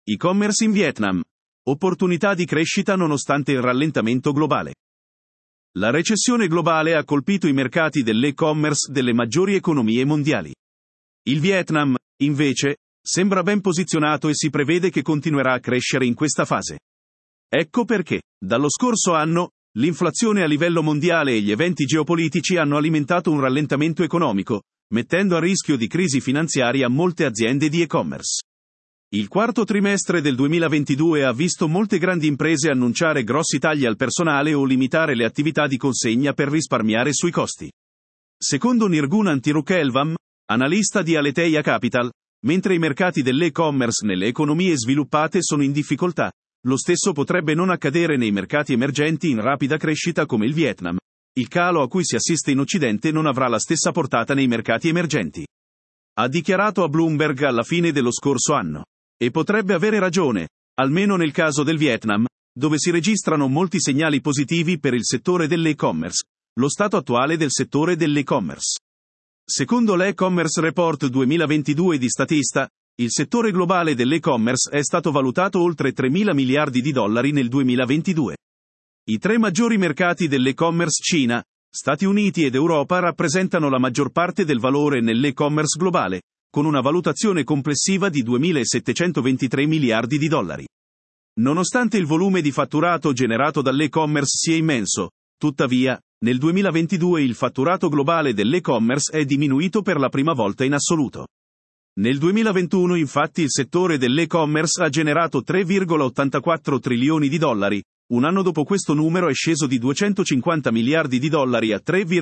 E-commerce in Vietnam. Opportunità di crescita nonostante il rallentamento globale. La recessione globale ha colpito i mercati dell'e-commerce delle maggiori economie mondiali. Il Vietnam, invece, sembra ben posizionato e si prevede che continuerà a crescere in questa fase. Ecco perché, dallo scorso anno, l'inflazione a livello mondiale e gli eventi geopolitici hanno alimentato un rallentamento economico, mettendo a rischio di crisi finanziaria molte aziende di e-commerce. Il quarto trimestre del 2022 ha visto molte grandi imprese annunciare grossi tagli al personale o limitare le attività di consegna per risparmiare sui costi. Secondo Nirgunan Tirukelvam, analista di Aletheia Capital, mentre i mercati dell'e-commerce nelle economie sviluppate sono in difficoltà, lo stesso potrebbe non accadere nei mercati emergenti in rapida crescita come il Vietnam. Il calo a cui si assiste in Occidente non avrà la stessa portata nei mercati emergenti. Ha dichiarato a Bloomberg alla fine dello scorso anno. E potrebbe avere ragione, almeno nel caso del Vietnam, dove si registrano molti segnali positivi per il settore dell'e-commerce, lo stato attuale del settore dell'e-commerce. Secondo l'e-commerce report 2022 di Statista, il settore globale dell'e-commerce è stato valutato oltre 3.000 miliardi di dollari nel 2022. I tre maggiori mercati dell'e-commerce Cina, Stati Uniti ed Europa rappresentano la maggior parte del valore nell'e-commerce globale, con una valutazione complessiva di 2.723 miliardi di dollari. Nonostante il volume di fatturato generato dall'e-commerce sia immenso, tuttavia, nel 2022 il fatturato globale dell'e-commerce è diminuito per la prima volta in assoluto. Nel 2021 infatti il settore dell'e-commerce ha generato 3,84 trilioni di dollari, un anno dopo questo numero è sceso di 250 miliardi di dollari a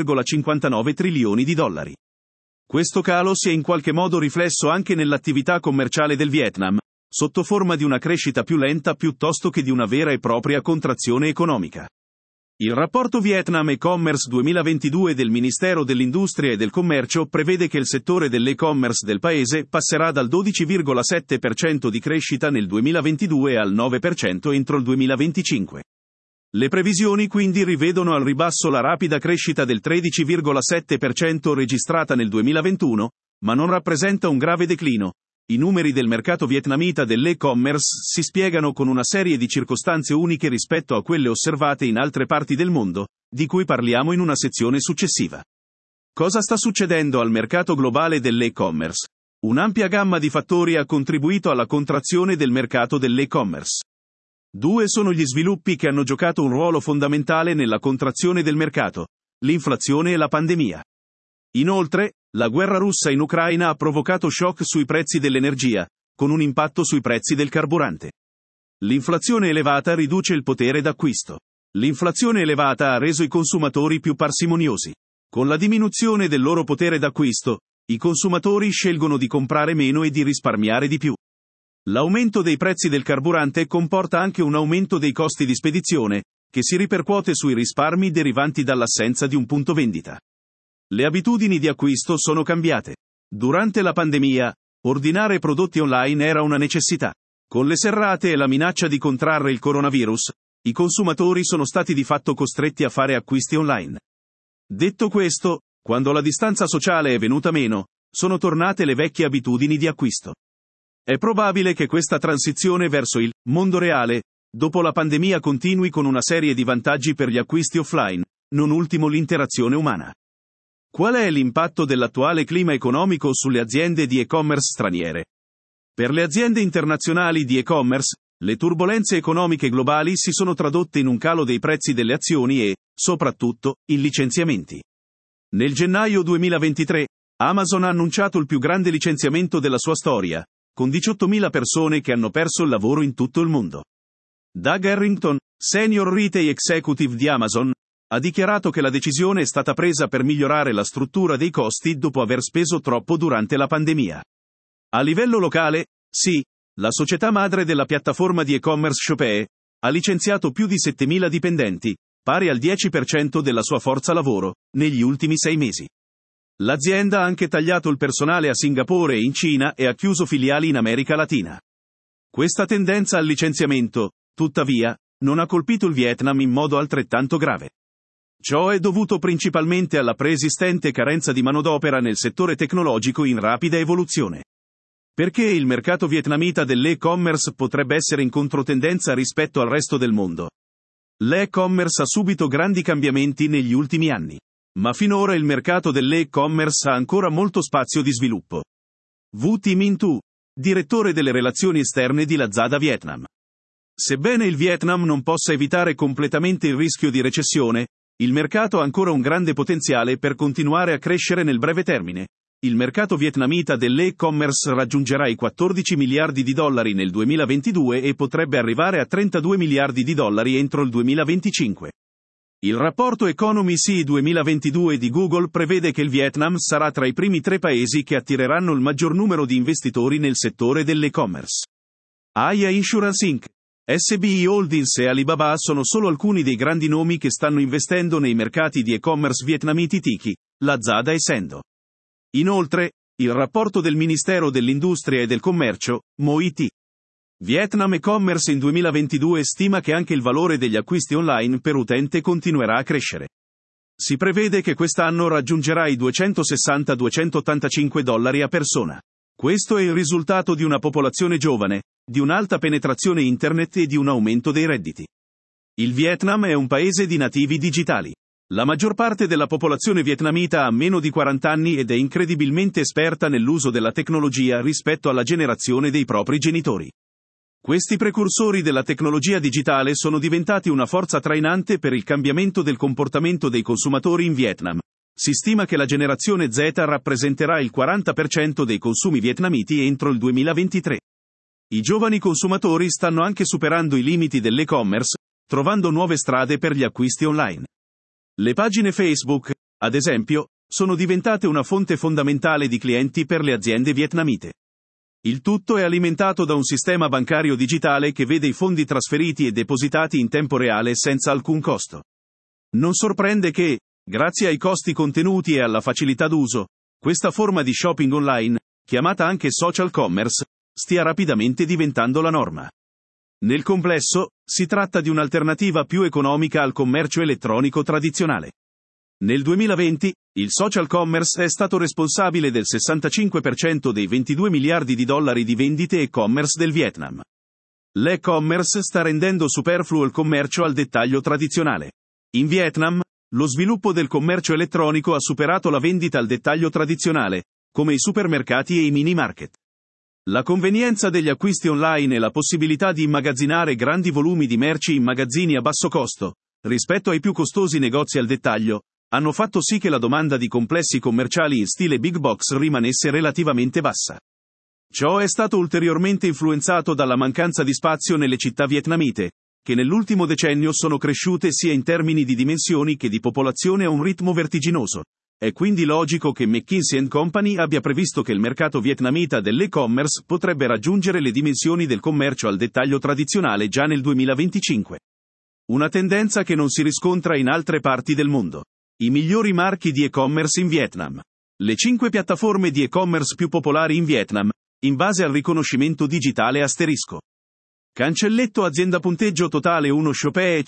3,59 trilioni di dollari. Questo calo si è in qualche modo riflesso anche nell'attività commerciale del Vietnam, sotto forma di una crescita più lenta piuttosto che di una vera e propria contrazione economica. Il rapporto Vietnam e-commerce 2022 del Ministero dell'Industria e del Commercio prevede che il settore dell'e-commerce del paese passerà dal 12,7% di crescita nel 2022 al 9% entro il 2025. Le previsioni quindi rivedono al ribasso la rapida crescita del 13,7% registrata nel 2021, ma non rappresenta un grave declino. I numeri del mercato vietnamita dell'e-commerce si spiegano con una serie di circostanze uniche rispetto a quelle osservate in altre parti del mondo, di cui parliamo in una sezione successiva. Cosa sta succedendo al mercato globale dell'e-commerce? Un'ampia gamma di fattori ha contribuito alla contrazione del mercato dell'e-commerce. Due sono gli sviluppi che hanno giocato un ruolo fondamentale nella contrazione del mercato: l'inflazione e la pandemia. Inoltre, la guerra russa in Ucraina ha provocato shock sui prezzi dell'energia, con un impatto sui prezzi del carburante. L'inflazione elevata riduce il potere d'acquisto. L'inflazione elevata ha reso i consumatori più parsimoniosi. Con la diminuzione del loro potere d'acquisto, i consumatori scelgono di comprare meno e di risparmiare di più. L'aumento dei prezzi del carburante comporta anche un aumento dei costi di spedizione, che si ripercuote sui risparmi derivanti dall'assenza di un punto vendita. Le abitudini di acquisto sono cambiate. Durante la pandemia, ordinare prodotti online era una necessità. Con le serrate e la minaccia di contrarre il coronavirus, i consumatori sono stati di fatto costretti a fare acquisti online. Detto questo, quando la distanza sociale è venuta meno, sono tornate le vecchie abitudini di acquisto. È probabile che questa transizione verso il mondo reale, dopo la pandemia, continui con una serie di vantaggi per gli acquisti offline, non ultimo l'interazione umana. Qual è l'impatto dell'attuale clima economico sulle aziende di e-commerce straniere? Per le aziende internazionali di e-commerce, le turbolenze economiche globali si sono tradotte in un calo dei prezzi delle azioni e, soprattutto, in licenziamenti. Nel gennaio 2023, Amazon ha annunciato il più grande licenziamento della sua storia, con 18.000 persone che hanno perso il lavoro in tutto il mondo. Doug Harrington, Senior Retail Executive di Amazon, ha dichiarato che la decisione è stata presa per migliorare la struttura dei costi dopo aver speso troppo durante la pandemia. A livello locale, sì, la società madre della piattaforma di e-commerce Shopee ha licenziato più di 7.000 dipendenti, pari al 10% della sua forza lavoro, negli ultimi 6 mesi. L'azienda ha anche tagliato il personale a Singapore e in Cina e ha chiuso filiali in America Latina. Questa tendenza al licenziamento, tuttavia, non ha colpito il Vietnam in modo altrettanto grave. Ciò è dovuto principalmente alla preesistente carenza di manodopera nel settore tecnologico in rapida evoluzione. Perché il mercato vietnamita dell'e-commerce potrebbe essere in controtendenza rispetto al resto del mondo? L'e-commerce ha subito grandi cambiamenti negli ultimi anni. Ma finora il mercato dell'e-commerce ha ancora molto spazio di sviluppo. Vu Thi Minh Tu, direttore delle relazioni esterne di Lazada Vietnam. Sebbene il Vietnam non possa evitare completamente il rischio di recessione, il mercato ha ancora un grande potenziale per continuare a crescere nel breve termine. Il mercato vietnamita dell'e-commerce raggiungerà i 14 miliardi di dollari nel 2022 e potrebbe arrivare a 32 miliardi di dollari entro il 2025. Il rapporto Economy Sea 2022 di Google prevede che il Vietnam sarà tra i primi 3 paesi che attireranno il maggior numero di investitori nel settore dell'e-commerce. Aya Insurance Inc., SBI Holdings e Alibaba sono solo alcuni dei grandi nomi che stanno investendo nei mercati di e-commerce vietnamiti Tiki, Lazada e Sendo. Inoltre, il rapporto del Ministero dell'Industria e del Commercio, MOIT, Vietnam e-commerce in 2022 stima che anche il valore degli acquisti online per utente continuerà a crescere. Si prevede che quest'anno raggiungerà i 260-285 dollari a persona. Questo è il risultato di una popolazione giovane, di un'alta penetrazione internet e di un aumento dei redditi. Il Vietnam è un paese di nativi digitali. La maggior parte della popolazione vietnamita ha meno di 40 anni ed è incredibilmente esperta nell'uso della tecnologia rispetto alla generazione dei propri genitori. Questi precursori della tecnologia digitale sono diventati una forza trainante per il cambiamento del comportamento dei consumatori in Vietnam. Si stima che la generazione Z rappresenterà il 40% dei consumi vietnamiti entro il 2023. I giovani consumatori stanno anche superando i limiti dell'e-commerce, trovando nuove strade per gli acquisti online. Le pagine Facebook, ad esempio, sono diventate una fonte fondamentale di clienti per le aziende vietnamite. Il tutto è alimentato da un sistema bancario digitale che vede i fondi trasferiti e depositati in tempo reale senza alcun costo. Non sorprende che, grazie ai costi contenuti e alla facilità d'uso, questa forma di shopping online, chiamata anche social commerce, stia rapidamente diventando la norma. Nel complesso, si tratta di un'alternativa più economica al commercio elettronico tradizionale. Nel 2020, il social commerce è stato responsabile del 65% dei 22 miliardi di dollari di vendite e-commerce del Vietnam. L'e-commerce sta rendendo superfluo il commercio al dettaglio tradizionale. In Vietnam, lo sviluppo del commercio elettronico ha superato la vendita al dettaglio tradizionale, come i supermercati e i mini market. La convenienza degli acquisti online e la possibilità di immagazzinare grandi volumi di merci in magazzini a basso costo, rispetto ai più costosi negozi al dettaglio, hanno fatto sì che la domanda di complessi commerciali in stile big box rimanesse relativamente bassa. Ciò è stato ulteriormente influenzato dalla mancanza di spazio nelle città vietnamite, che nell'ultimo decennio sono cresciute sia in termini di dimensioni che di popolazione a un ritmo vertiginoso. È quindi logico che McKinsey & Company abbia previsto che il mercato vietnamita dell'e-commerce potrebbe raggiungere le dimensioni del commercio al dettaglio tradizionale già nel 2025. Una tendenza che non si riscontra in altre parti del mondo. I migliori marchi di e-commerce in Vietnam. Le 5 piattaforme di e-commerce più popolari in Vietnam, in base al riconoscimento digitale asterisco. Cancelletto azienda punteggio totale 1 Shopee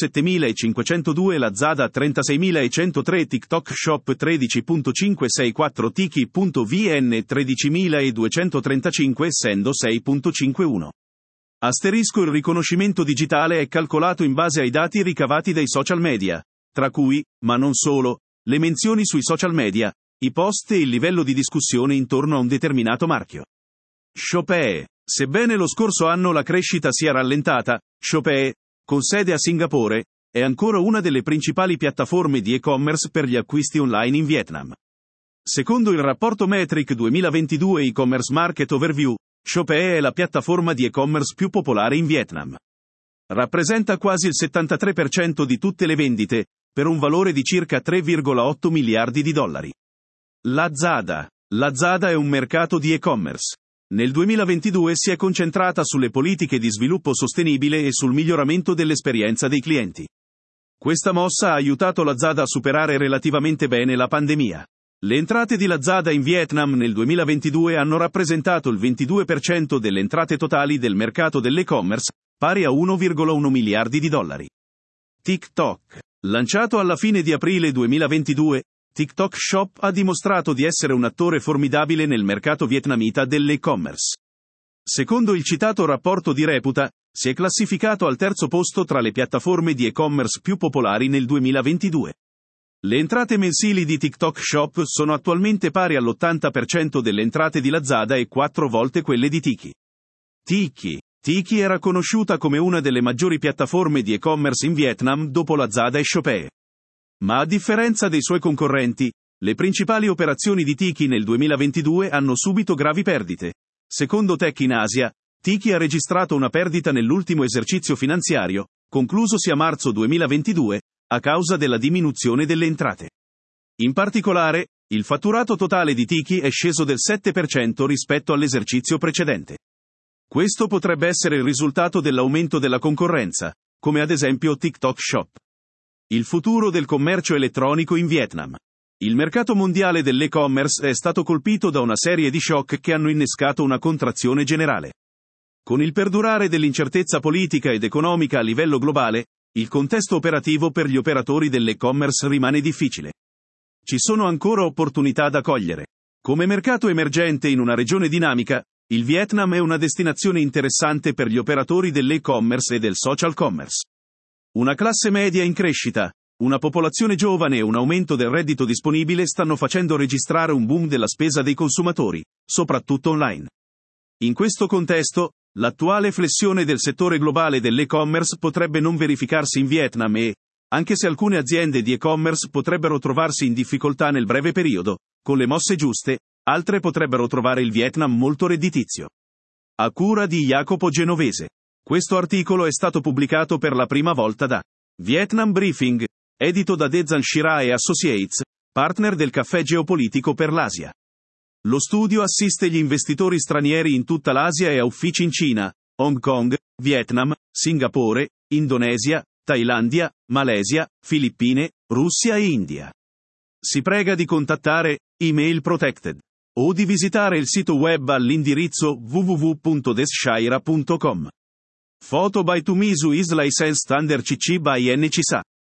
107.502 Lazada 36.103 TikTok Shop 13.564 Tiki.vn 13.235 Sendo 6.51. Asterisco il riconoscimento digitale è calcolato in base ai dati ricavati dai social media, tra cui, ma non solo, le menzioni sui social media, i post e il livello di discussione intorno a un determinato marchio. Shopee. Sebbene lo scorso anno la crescita sia rallentata, Shopee, con sede a Singapore, è ancora una delle principali piattaforme di e-commerce per gli acquisti online in Vietnam. Secondo il rapporto Metric 2022 E-commerce Market Overview, Shopee è la piattaforma di e-commerce più popolare in Vietnam. Rappresenta quasi il 73% di tutte le vendite, per un valore di circa 3,8 miliardi di dollari. Lazada. Lazada è un mercato di e-commerce. Nel 2022 si è concentrata sulle politiche di sviluppo sostenibile e sul miglioramento dell'esperienza dei clienti. Questa mossa ha aiutato Lazada a superare relativamente bene la pandemia. Le entrate di Lazada in Vietnam nel 2022 hanno rappresentato il 22% delle entrate totali del mercato dell'e-commerce, pari a 1,1 miliardi di dollari. TikTok. Lanciato alla fine di aprile 2022, TikTok Shop ha dimostrato di essere un attore formidabile nel mercato vietnamita dell'e-commerce. Secondo il citato rapporto di Reputa, si è classificato al terzo posto tra le piattaforme di e-commerce più popolari nel 2022. Le entrate mensili di TikTok Shop sono attualmente pari all'80% delle entrate di Lazada e 4 volte quelle di Tiki. Tiki era conosciuta come una delle maggiori piattaforme di e-commerce in Vietnam dopo Lazada e Shopee. Ma a differenza dei suoi concorrenti, le principali operazioni di Tiki nel 2022 hanno subito gravi perdite. Secondo Tech in Asia, Tiki ha registrato una perdita nell'ultimo esercizio finanziario, conclusosi a marzo 2022, a causa della diminuzione delle entrate. In particolare, il fatturato totale di Tiki è sceso del 7% rispetto all'esercizio precedente. Questo potrebbe essere il risultato dell'aumento della concorrenza, come ad esempio TikTok Shop. Il futuro del commercio elettronico in Vietnam. Il mercato mondiale dell'e-commerce è stato colpito da una serie di shock che hanno innescato una contrazione generale. Con il perdurare dell'incertezza politica ed economica a livello globale, il contesto operativo per gli operatori dell'e-commerce rimane difficile. Ci sono ancora opportunità da cogliere. Come mercato emergente in una regione dinamica, il Vietnam è una destinazione interessante per gli operatori dell'e-commerce e del social commerce. Una classe media in crescita, una popolazione giovane e un aumento del reddito disponibile stanno facendo registrare un boom della spesa dei consumatori, soprattutto online. In questo contesto, l'attuale flessione del settore globale dell'e-commerce potrebbe non verificarsi in Vietnam e, anche se alcune aziende di e-commerce potrebbero trovarsi in difficoltà nel breve periodo, con le mosse giuste, altre potrebbero trovare il Vietnam molto redditizio. A cura di Jacopo Genovese. Questo articolo è stato pubblicato per la prima volta da Vietnam Briefing, edito da Dezan Shira e Associates, partner del caffè geopolitico per l'Asia. Lo studio assiste gli investitori stranieri in tutta l'Asia e ha uffici in Cina, Hong Kong, Vietnam, Singapore, Indonesia, Thailandia, Malesia, Filippine, Russia e India. Si prega di contattare Email Protected o di visitare il sito web all'indirizzo www.desshira.com. Photo by Tumizu is licensed under CC by NCSA.